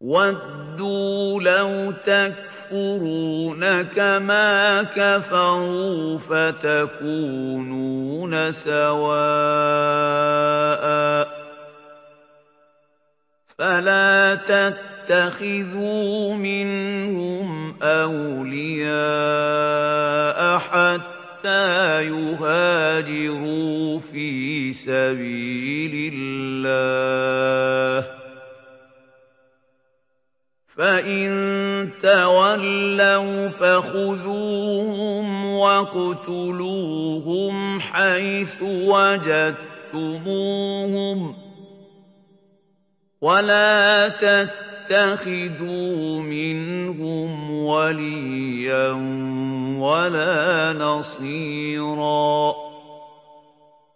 وَدُّوا لَوْ تَكْفُرُونَ كَمَا كَفَرُوا فَتَكُونُونَ سَوَاءً ۖ فَلَا تَتَّخِذُوا مِنْهُمْ أَوْلِيَاءَ حَتَّىٰ يُهَاجِرُوا فِي سَبِيلِ اللَّهِ ۚ فَإِن تَوَلَّوْا فَخُذُوهُمْ وَاقْتُلُوهُمْ حَيْثُ وَجَدتُّمُوهُمْ ۖ وَلَا تَتَّخِذُوا مِنْهُمْ وَلِيًّا وَلَا نَصِيرًا